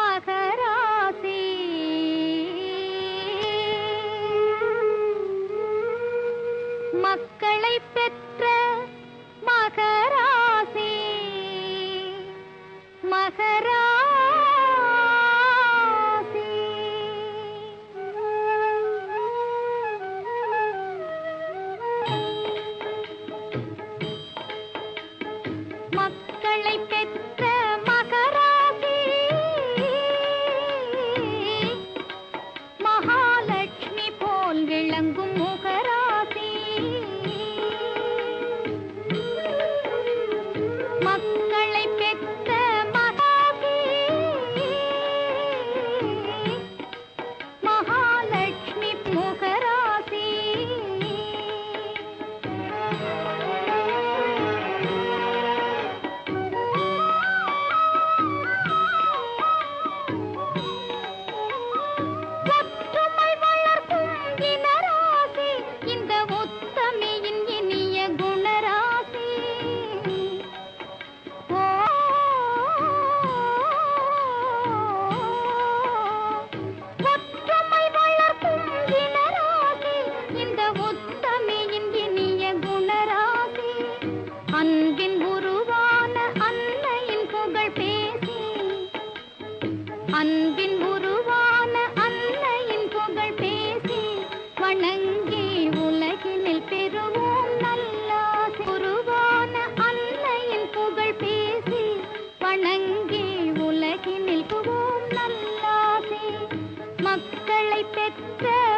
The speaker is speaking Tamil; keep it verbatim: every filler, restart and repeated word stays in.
மகராசி மக்களை பெற்ற மகராசி மகராசி மக்களை பெற்ற மகராசி மகாலட்சுமி போல் விளங்கும் முகராசி மக்களை பெற்ற மகாசி மகாலட்சுமி முகராசி ஒற்றுமை வளர்க்கும் இனராசி இந்த உத்தமியின் இனிய குணராசி ஓ ஒற்றுமை வளர்க்கும் இனராசி இந்த உத்தமியின் இனிய குணராசி அன்பின் உருவான அன்னையின் புகழ் பேசி அன்பின் உருவான அன்னையின் புகழ் பேசி வணங்கி உலகினில் பெறுவோம் நல்லாசி உருவான அன்னையின் புகழ் பேசி வணங்கி உலகினில் பெறுவோம் நல்லாசி மக்களை பெற்ற